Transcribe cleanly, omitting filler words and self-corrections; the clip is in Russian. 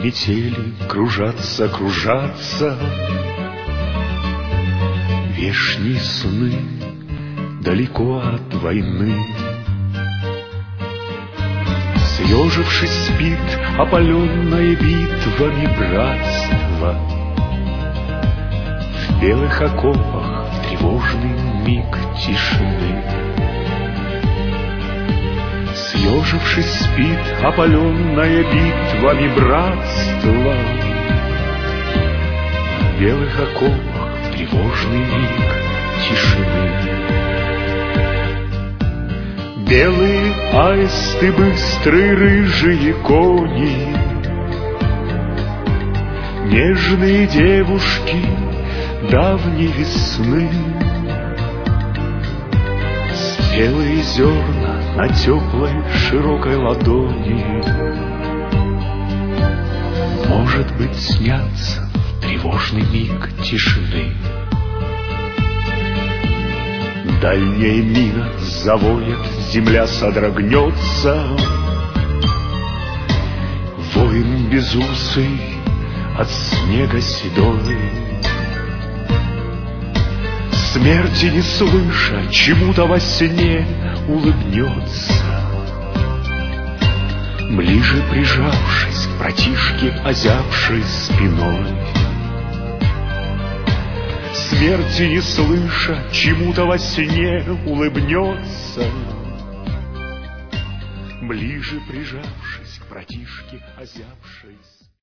метели кружатся, кружатся вешние сны далеко от войны. Съежившись, спит опаленное битвами братство. В белых окопах в тревожный миг тишины. Съежившись, спит опаленное битвами братство. В белых окопах в тревожный миг тишины. Белые аисты, быстрые рыжие кони, нежные девушки давней весны. Спелые зерна на теплой широкой ладони, может быть, снятся в тревожный миг тишины. Дальняя мина завоет, земля содрогнется. Воин безусый от снега седой, смерти не слыша, чему-то во сне улыбнется. Ближе прижавшись к братишке, озябшей спиной, смерти не слыша, чему-то во сне улыбнется. Ближе прижавшись к братишке, озябшей